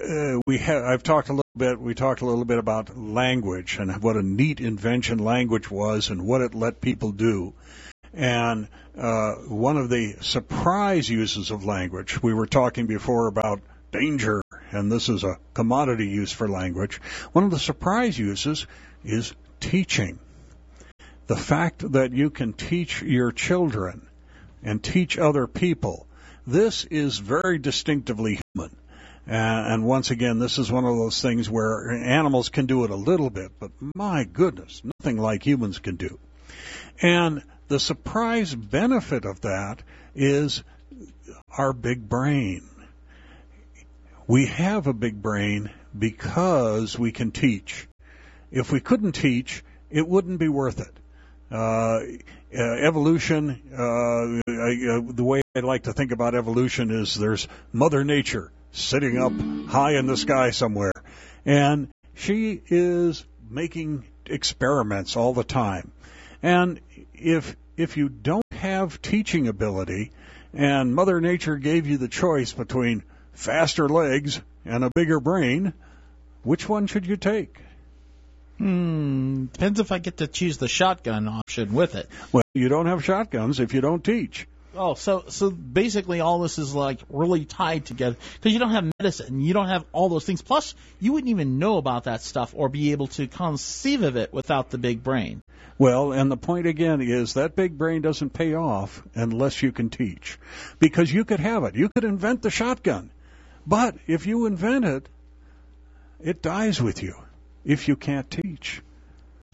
I've talked a little bit. We talked a little bit about language and what a neat invention language was and what it let people do. And one of the surprise uses of language, we were talking before about danger, and this is a commodity use for language. One of the surprise uses is teaching. The fact that you can teach your children and teach other people, this is very distinctively human. And once again, this is one of those things where animals can do it a little bit, but my goodness, nothing like humans can do. And the surprise benefit of that is our big brain. We have a big brain because we can teach. If we couldn't teach, it wouldn't be worth it. Evolution, the way I like to think about evolution is there's Mother Nature sitting up high in the sky somewhere, and she is making experiments all the time. And if you don't have teaching ability, and Mother Nature gave you the choice between faster legs and a bigger brain, which one should you take? Depends if I get to choose the shotgun option with it. Well, you don't have shotguns if you don't teach. Oh, so basically all this is like really tied together because you don't have medicine, you don't have all those things. Plus, you wouldn't even know about that stuff or be able to conceive of it without the big brain. Well, and the point again is that big brain doesn't pay off unless you can teach. Because you could have it. You could invent the shotgun. But if you invent it, it dies with you if you can't teach.